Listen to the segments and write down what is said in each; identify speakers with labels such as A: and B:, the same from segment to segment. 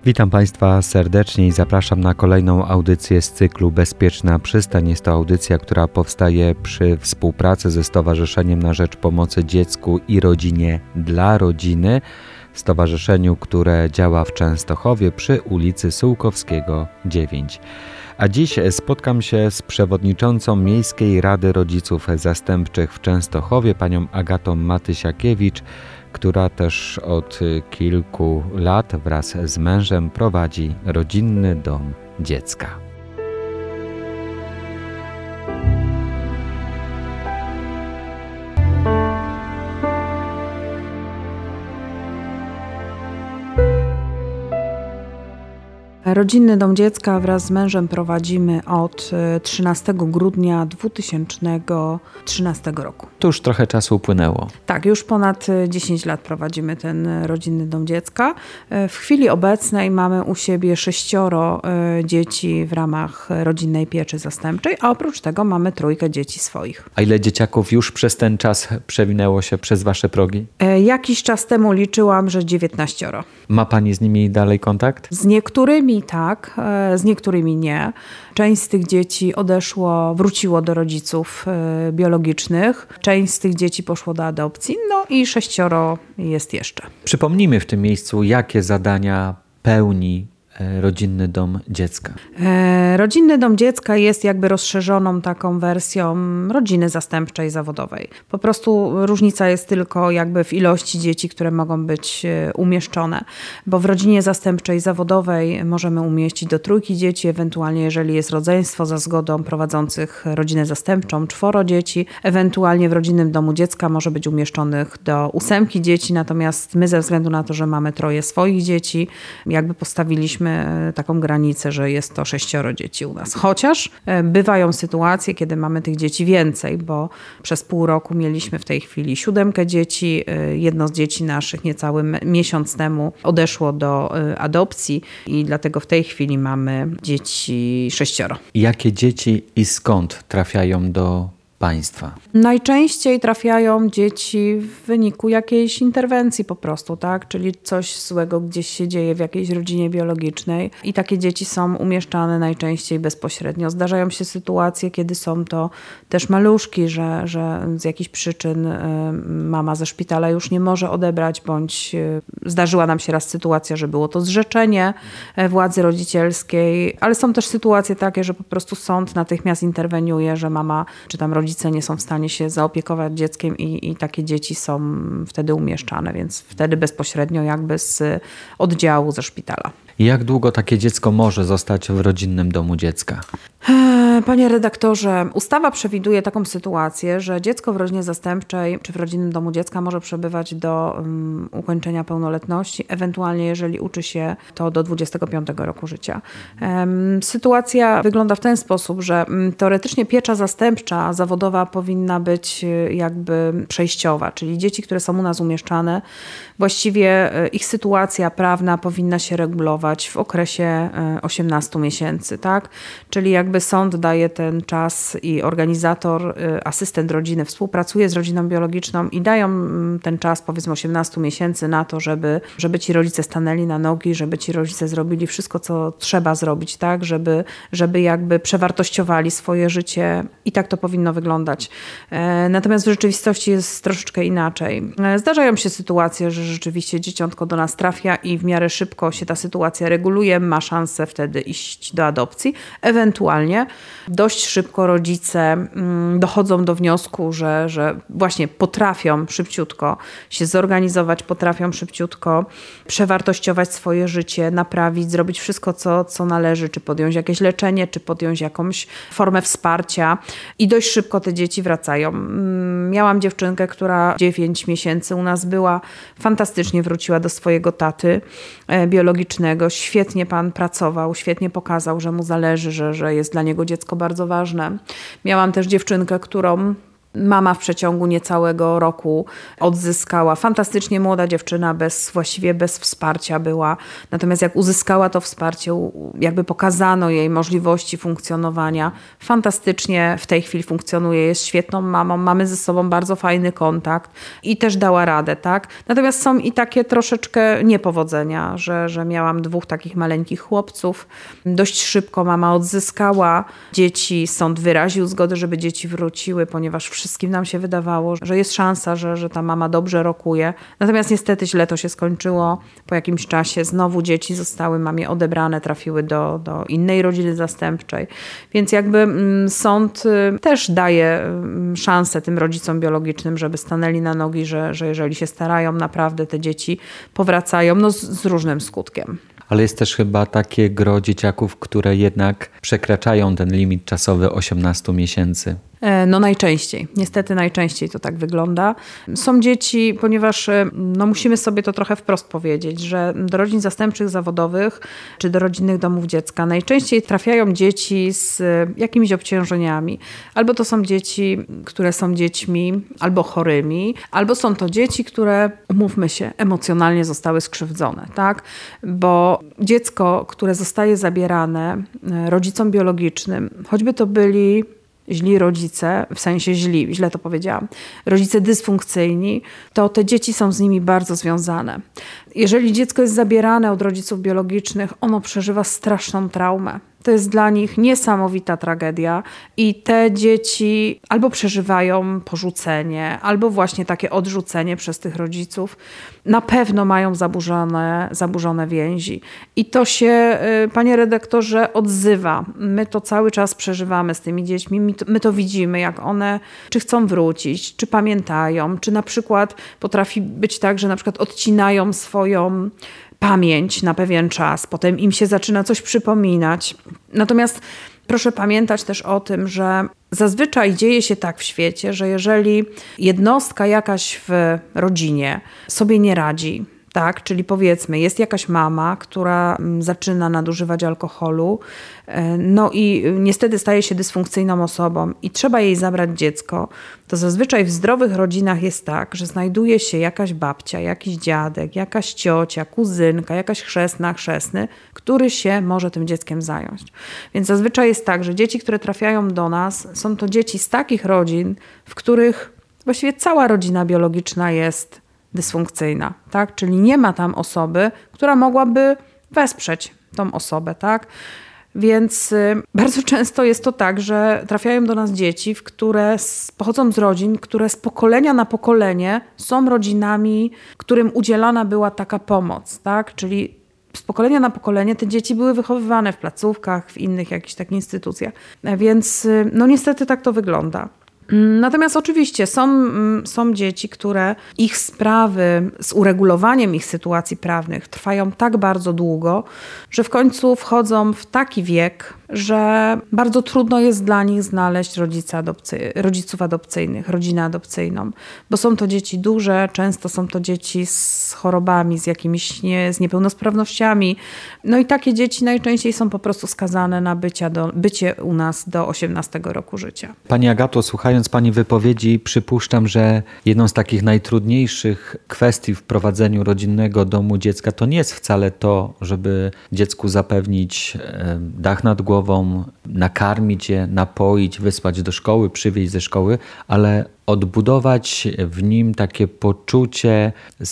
A: Witam Państwa serdecznie i zapraszam na kolejną audycję z cyklu Bezpieczna Przystań. Jest to audycja, która powstaje przy współpracy ze Stowarzyszeniem na Rzecz Pomocy Dziecku i Rodzinie dla Rodziny, stowarzyszeniu, które działa w Częstochowie przy ulicy Sułkowskiego 9. A dziś spotkam się z przewodniczącą Miejskiej Rady Rodziców Zastępczych w Częstochowie, panią Agatą Matysiakiewicz, która też od kilku lat wraz z mężem prowadzi rodzinny dom dziecka.
B: Rodzinny Dom Dziecka wraz z mężem prowadzimy od 13 grudnia 2013 roku.
A: To już trochę czasu upłynęło.
B: Tak, już ponad 10 lat prowadzimy ten Rodzinny Dom Dziecka. W chwili obecnej mamy u siebie 6 dzieci w ramach rodzinnej pieczy zastępczej, a oprócz tego mamy 3 dzieci swoich.
A: A ile dzieciaków już przez ten czas przewinęło się przez wasze progi?
B: Jakiś czas temu liczyłam, że 19.
A: Ma pani z nimi dalej kontakt?
B: Z niektórymi tak, z niektórymi nie. Część z tych dzieci wróciło do rodziców biologicznych, część z tych dzieci poszło do adopcji, no i 6 jest jeszcze.
A: Przypomnijmy w tym miejscu, jakie zadania pełni Rodzinny Dom Dziecka.
B: Rodzinny Dom Dziecka jest jakby rozszerzoną taką wersją rodziny zastępczej zawodowej. Po prostu różnica jest tylko jakby w ilości dzieci, które mogą być umieszczone, bo w rodzinie zastępczej zawodowej możemy umieścić do 3 dzieci, ewentualnie jeżeli jest rodzeństwo za zgodą prowadzących rodzinę zastępczą 4 dzieci, ewentualnie w Rodzinnym Domu Dziecka może być umieszczonych do 8 dzieci, natomiast my ze względu na to, że mamy 3 swoich dzieci, jakby postawiliśmy taką granicę, że jest to 6 dzieci u nas. Chociaż bywają sytuacje, kiedy mamy tych dzieci więcej, bo przez pół roku mieliśmy w tej chwili 7 dzieci. Jedno z dzieci naszych niecały miesiąc temu odeszło do adopcji i dlatego w tej chwili mamy dzieci 6.
A: Jakie dzieci i skąd trafiają do państwa?
B: Najczęściej trafiają dzieci w wyniku jakiejś interwencji po prostu, tak? Czyli coś złego gdzieś się dzieje w jakiejś rodzinie biologicznej i takie dzieci są umieszczane najczęściej bezpośrednio. Zdarzają się sytuacje, kiedy są to też maluszki, że z jakichś przyczyn mama ze szpitala już nie może odebrać, bądź zdarzyła nam się raz sytuacja, że było to zrzeczenie władzy rodzicielskiej, ale są też sytuacje takie, że po prostu sąd natychmiast interweniuje, że mama czy tam rodzice nie są w stanie się zaopiekować dzieckiem i takie dzieci są wtedy umieszczane, więc wtedy bezpośrednio jakby z oddziału ze szpitala.
A: Jak długo takie dziecko może zostać w Rodzinnym Domu Dziecka?
B: Panie redaktorze, ustawa przewiduje taką sytuację, że dziecko w rodzinie zastępczej czy w Rodzinnym Domu Dziecka może przebywać do ukończenia pełnoletności, ewentualnie jeżeli uczy się to do 25 roku życia. Sytuacja wygląda w ten sposób, że teoretycznie piecza zastępcza zawodowa powinna być jakby przejściowa, czyli dzieci, które są u nas umieszczane, właściwie ich sytuacja prawna powinna się regulować w okresie 18 miesięcy, tak? Czyli jakby sąd daje ten czas i organizator, asystent rodziny współpracuje z rodziną biologiczną i dają ten czas, powiedzmy 18 miesięcy na to, żeby ci rodzice stanęli na nogi, żeby ci rodzice zrobili wszystko, co trzeba zrobić, tak? Żeby jakby przewartościowali swoje życie i tak to powinno wyglądać. Natomiast w rzeczywistości jest troszeczkę inaczej. Zdarzają się sytuacje, że rzeczywiście dzieciątko do nas trafia i w miarę szybko się ta sytuacja reguluje, ma szansę wtedy iść do adopcji. Ewentualnie dość szybko rodzice dochodzą do wniosku, że właśnie potrafią szybciutko się zorganizować, potrafią szybciutko przewartościować swoje życie, naprawić, zrobić wszystko, co należy, czy podjąć jakieś leczenie, czy podjąć jakąś formę wsparcia i dość szybko te dzieci wracają. Miałam dziewczynkę, która 9 miesięcy u nas była, fantastycznie wróciła do swojego taty biologicznego, świetnie pan pracował, świetnie pokazał, że mu zależy, że jest dla niego dziecko bardzo ważne. Miałam też dziewczynkę, którą Mama w przeciągu niecałego roku odzyskała, fantastycznie młoda dziewczyna, właściwie bez wsparcia była. Natomiast jak uzyskała to wsparcie, jakby pokazano jej możliwości funkcjonowania, fantastycznie w tej chwili funkcjonuje, jest świetną mamą, mamy ze sobą bardzo fajny kontakt i też dała radę, tak? Natomiast są i takie troszeczkę niepowodzenia, że miałam 2 takich maleńkich chłopców. Dość szybko mama odzyskała dzieci, sąd wyraził zgodę, żeby dzieci wróciły, ponieważ wszystkim nam się wydawało, że jest szansa, że ta mama dobrze rokuje. Natomiast niestety źle to się skończyło. Po jakimś czasie znowu dzieci zostały mamie odebrane, trafiły do innej rodziny zastępczej. Więc jakby sąd też daje szansę tym rodzicom biologicznym, żeby stanęli na nogi, że jeżeli się starają, naprawdę te dzieci powracają, z różnym skutkiem.
A: Ale jest też chyba takie gro dzieciaków, które jednak przekraczają ten limit czasowy 18 miesięcy.
B: No najczęściej. Niestety najczęściej to tak wygląda. Są dzieci, ponieważ musimy sobie to trochę wprost powiedzieć, że do rodzin zastępczych zawodowych czy do rodzinnych domów dziecka najczęściej trafiają dzieci z jakimiś obciążeniami. Albo to są dzieci, które są dziećmi albo chorymi, albo są to dzieci, które, umówmy się, emocjonalnie zostały skrzywdzone, tak? Bo dziecko, które zostaje zabierane rodzicom biologicznym, choćby to byli źli rodzice, w sensie źle to powiedziałam, rodzice dysfunkcyjni, to te dzieci są z nimi bardzo związane. Jeżeli dziecko jest zabierane od rodziców biologicznych, ono przeżywa straszną traumę. To jest dla nich niesamowita tragedia i te dzieci albo przeżywają porzucenie, albo właśnie takie odrzucenie przez tych rodziców. Na pewno mają zaburzone więzi. I to się, panie redaktorze, odzywa. My to cały czas przeżywamy z tymi dziećmi. My to widzimy, jak one czy chcą wrócić, czy pamiętają, czy na przykład potrafi być tak, że na przykład odcinają swoją pamięć na pewien czas, potem im się zaczyna coś przypominać. Natomiast proszę pamiętać też o tym, że zazwyczaj dzieje się tak w świecie, że jeżeli jednostka jakaś w rodzinie sobie nie radzi, tak, czyli powiedzmy jest jakaś mama, która zaczyna nadużywać alkoholu, no i niestety staje się dysfunkcyjną osobą i trzeba jej zabrać dziecko, to zazwyczaj w zdrowych rodzinach jest tak, że znajduje się jakaś babcia, jakiś dziadek, jakaś ciocia, kuzynka, jakaś chrzestna, chrzestny, który się może tym dzieckiem zająć. Więc zazwyczaj jest tak, że dzieci, które trafiają do nas, są to dzieci z takich rodzin, w których właściwie cała rodzina biologiczna jest dysfunkcyjna, tak? Czyli nie ma tam osoby, która mogłaby wesprzeć tą osobę, tak? Więc bardzo często jest to tak, że trafiają do nas dzieci, które pochodzą z rodzin, które z pokolenia na pokolenie są rodzinami, którym udzielana była taka pomoc, tak? Czyli z pokolenia na pokolenie te dzieci były wychowywane w placówkach, w innych jakichś takich instytucjach. Więc no niestety tak to wygląda. Natomiast oczywiście są dzieci, które ich sprawy z uregulowaniem ich sytuacji prawnych trwają tak bardzo długo, że w końcu wchodzą w taki wiek, że bardzo trudno jest dla nich znaleźć rodziców adopcyjnych, rodzinę adopcyjną, bo są to dzieci duże, często są to dzieci z chorobami, z jakimiś z niepełnosprawnościami. No i takie dzieci najczęściej są po prostu skazane na bycie u nas do 18 roku życia.
A: Pani Agato, słuchając Pani wypowiedzi, przypuszczam, że jedną z takich najtrudniejszych kwestii w prowadzeniu rodzinnego domu dziecka to nie jest wcale to, żeby dziecku zapewnić dach nad głową, nakarmić je, napoić, wysłać do szkoły, przywieźć ze szkoły, ale odbudować w nim takie poczucie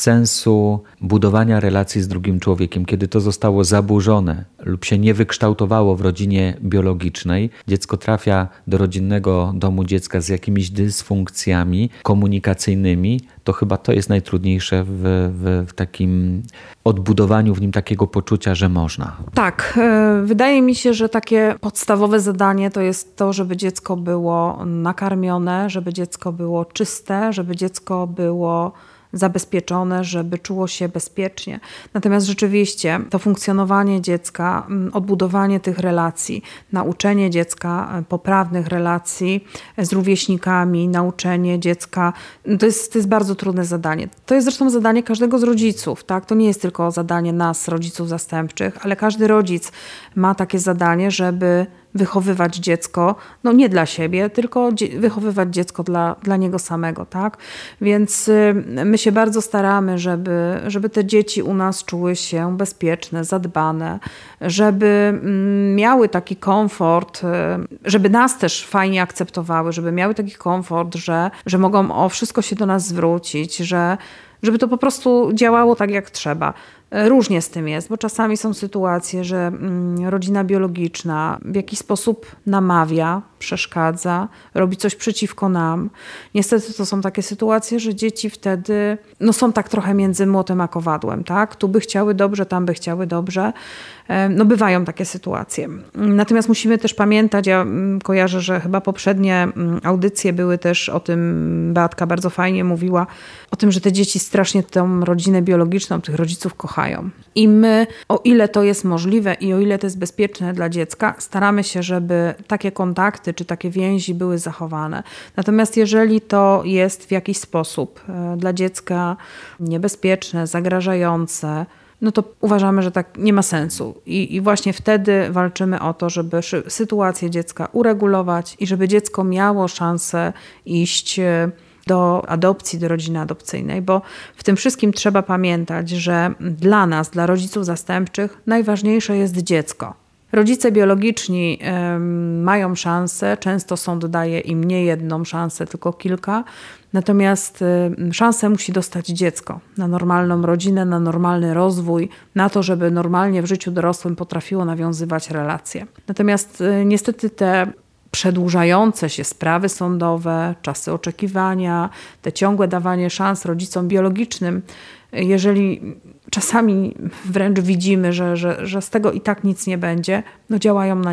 A: sensu budowania relacji z drugim człowiekiem. Kiedy to zostało zaburzone lub się nie wykształtowało w rodzinie biologicznej, dziecko trafia do rodzinnego domu dziecka z jakimiś dysfunkcjami komunikacyjnymi, to chyba to jest najtrudniejsze w takim odbudowaniu w nim takiego poczucia, że można.
B: Tak, wydaje mi się, że takie podstawowe zadanie to jest to, żeby dziecko było nakarmione, żeby dziecko było czyste, żeby dziecko było zabezpieczone, żeby czuło się bezpiecznie. Natomiast rzeczywiście to funkcjonowanie dziecka, odbudowanie tych relacji, nauczenie dziecka poprawnych relacji z rówieśnikami, nauczenie dziecka, to jest bardzo trudne zadanie. To jest zresztą zadanie każdego z rodziców, tak? To nie jest tylko zadanie nas, rodziców zastępczych, ale każdy rodzic ma takie zadanie, żeby wychowywać dziecko, no nie dla siebie, tylko wychowywać dziecko dla niego samego, tak? Więc my się bardzo staramy, żeby te dzieci u nas czuły się bezpieczne, zadbane, żeby miały taki komfort, żeby nas też fajnie akceptowały, żeby miały taki komfort, że mogą o wszystko się do nas zwrócić, żeby to po prostu działało tak jak trzeba. Różnie z tym jest, bo czasami są sytuacje, że rodzina biologiczna w jakiś sposób namawia, przeszkadza, robi coś przeciwko nam. Niestety to są takie sytuacje, że dzieci wtedy są tak trochę między młotem a kowadłem, tak? Tu by chciały dobrze, tam by chciały dobrze. Bywają takie sytuacje. Natomiast musimy też pamiętać, ja kojarzę, że chyba poprzednie audycje były też o tym, Beatka bardzo fajnie mówiła, o tym, że te dzieci strasznie tą rodzinę biologiczną, tych rodziców kochają. I my, o ile to jest możliwe i o ile to jest bezpieczne dla dziecka, staramy się, żeby takie kontakty czy takie więzi były zachowane. Natomiast jeżeli to jest w jakiś sposób dla dziecka niebezpieczne, zagrażające, no to uważamy, że tak nie ma sensu. I właśnie wtedy walczymy o to, żeby sytuację dziecka uregulować i żeby dziecko miało szansę iść do adopcji, do rodziny adopcyjnej, bo w tym wszystkim trzeba pamiętać, że dla nas, dla rodziców zastępczych najważniejsze jest dziecko. Rodzice biologiczni mają szansę, często sąd daje im nie jedną szansę, tylko kilka, natomiast szansę musi dostać dziecko na normalną rodzinę, na normalny rozwój, na to, żeby normalnie w życiu dorosłym potrafiło nawiązywać relacje. Natomiast niestety te przedłużające się sprawy sądowe, czasy oczekiwania, te ciągłe dawanie szans rodzicom biologicznym, jeżeli czasami wręcz widzimy, że z tego i tak nic nie będzie, działają na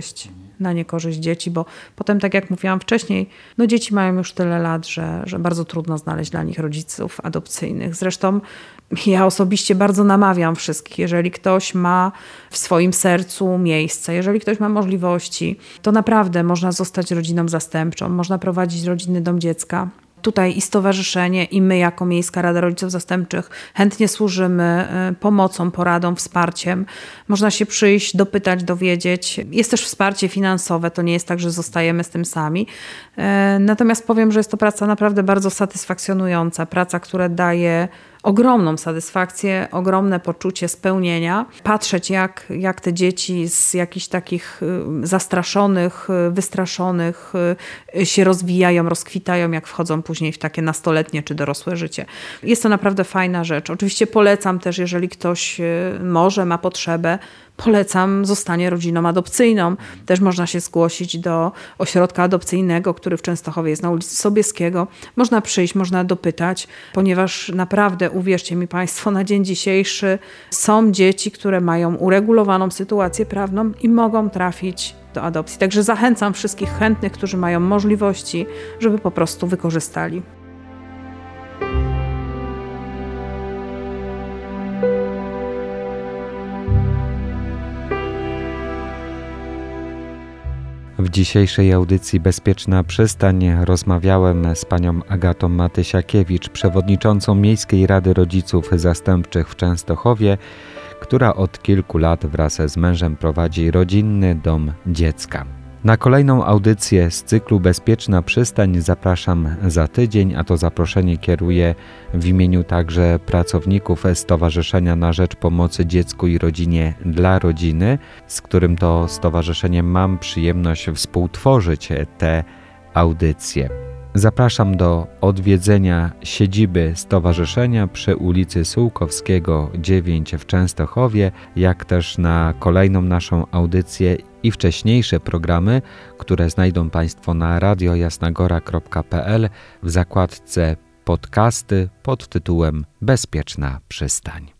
B: niekorzyść dzieci, bo potem, tak jak mówiłam wcześniej, dzieci mają już tyle lat, że bardzo trudno znaleźć dla nich rodziców adopcyjnych. Zresztą ja osobiście bardzo namawiam wszystkich, jeżeli ktoś ma w swoim sercu miejsce, jeżeli ktoś ma możliwości, to naprawdę można zostać rodziną zastępczą, można prowadzić rodzinny dom dziecka. Tutaj i stowarzyszenie, i my jako Miejska Rada Rodziców Zastępczych chętnie służymy pomocą, poradą, wsparciem. Można się przyjść, dopytać, dowiedzieć. Jest też wsparcie finansowe, to nie jest tak, że zostajemy z tym sami. Natomiast powiem, że jest to praca naprawdę bardzo satysfakcjonująca, praca, która daje ogromną satysfakcję, ogromne poczucie spełnienia. Patrzeć, jak te dzieci z jakichś takich zastraszonych, wystraszonych się rozwijają, rozkwitają, jak wchodzą później w takie nastoletnie czy dorosłe życie. Jest to naprawdę fajna rzecz. Oczywiście polecam też, jeżeli ktoś może, ma potrzebę, polecam zostanie rodziną adopcyjną. Też można się zgłosić do ośrodka adopcyjnego, który w Częstochowie jest na ulicy Sobieskiego. Można przyjść, można dopytać, ponieważ naprawdę, uwierzcie mi Państwo, na dzień dzisiejszy są dzieci, które mają uregulowaną sytuację prawną i mogą trafić do adopcji. Także zachęcam wszystkich chętnych, którzy mają możliwości, żeby po prostu wykorzystali.
A: W dzisiejszej audycji Bezpieczna Przystań rozmawiałem z panią Agatą Matysiakiewicz, przewodniczącą Miejskiej Rady Rodziców Zastępczych w Częstochowie, która od kilku lat wraz z mężem prowadzi rodzinny dom dziecka. Na kolejną audycję z cyklu Bezpieczna Przystań zapraszam za tydzień, a to zaproszenie kieruję w imieniu także pracowników Stowarzyszenia na Rzecz Pomocy Dziecku i Rodzinie dla Rodziny, z którym to stowarzyszeniem mam przyjemność współtworzyć te audycje. Zapraszam do odwiedzenia siedziby stowarzyszenia przy ulicy Sułkowskiego 9 w Częstochowie, jak też na kolejną naszą audycję i wcześniejsze programy, które znajdą Państwo na radiojasnagora.pl w zakładce podcasty pod tytułem Bezpieczna Przystań.